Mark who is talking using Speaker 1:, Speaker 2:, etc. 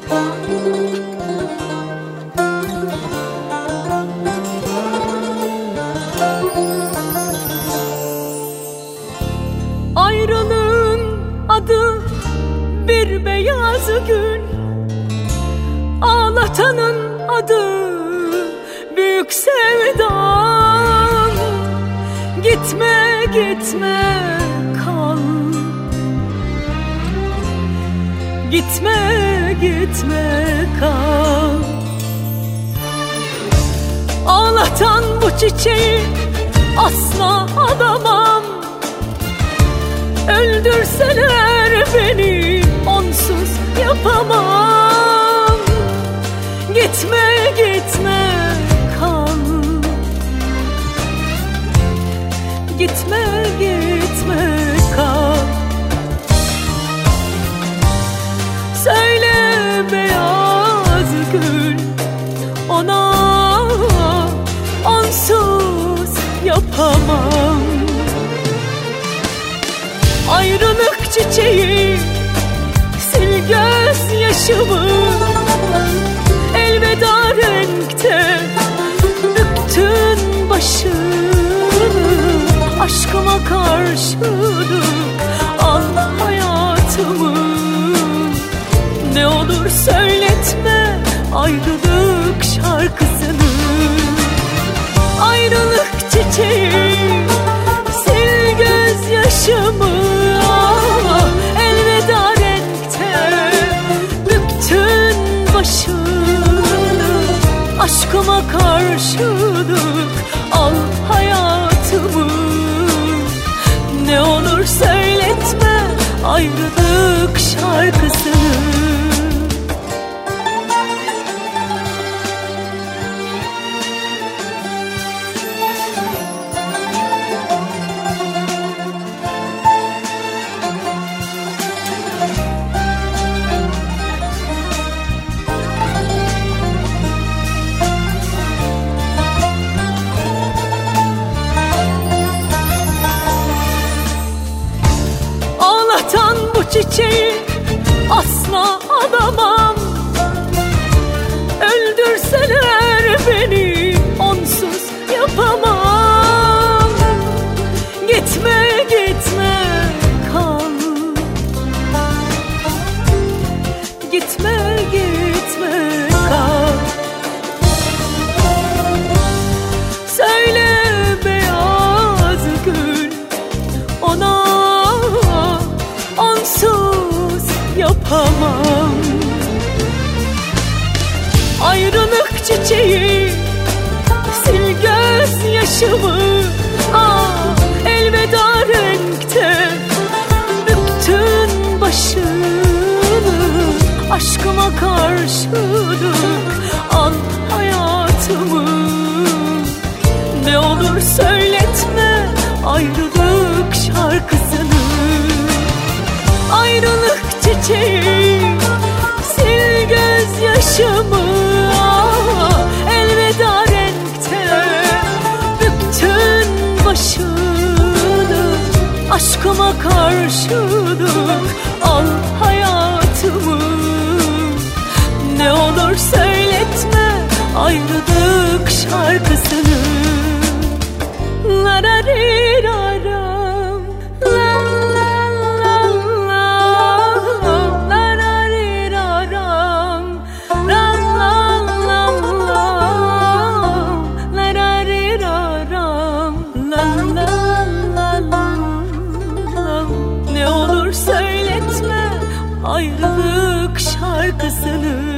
Speaker 1: Ayrılığın adı bir beyaz gün, ağlatanın adı büyük sevdam. Gitme gitme kal, gitme gitme kal. Ağlatan bu çiçeği asla alamam. Öldürseler beni onsuz yapamam. Gitme gitme kal, gitme gitme kal. Söyle beyaz gül, ona onsuz yapamam. Ayrılık çiçeği, sil gözyaşımı. Elveda renkte büktün başını. Aşkıma karşılık al hayatımı. Ne olur söyletme ayrılık şarkısını. Ayrılık çiçeği, sil gözyaşımı. Elveda renkte büktün başını. Aşkıma karşılık al hayatımı. Ne olur söyletme ayrılık şarkısını. Bu çiçeği asla alamam. Öldürseler beni onsuz yapamam. Gitme gitme kal, gitme gitme kal. Söyle beyaz gül, ona onsuz yapamam. Ayrılık çiçeği, sil gözyaşımı. Elveda renkte büktün başını. Aşkıma karşılık al hayatımı. Ne olur söyletme ayrılık şarkısını. Ayrılık çiçeği, sil gözyaşımı. Elveda renkte büktün başını. Aşkıma karşılık al hayatımı. Ne olur söyletme ayrılık şarkısını. Larariraram, la la la la, larariraram, la la la la, larariraram, la la la la. Ne olur söyletme ayrılık şarkısını.